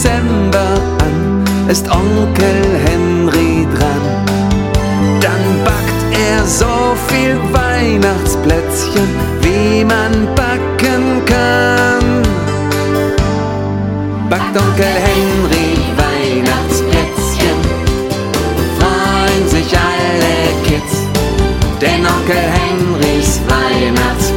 Dezember an, ist Onkel Henry dran. Dann backt er so viel Weihnachtsplätzchen, wie man backen kann. Backt Onkel Henry Weihnachtsplätzchen, freuen sich alle Kids, denn Onkel Henrys Weihnachtsplätzchen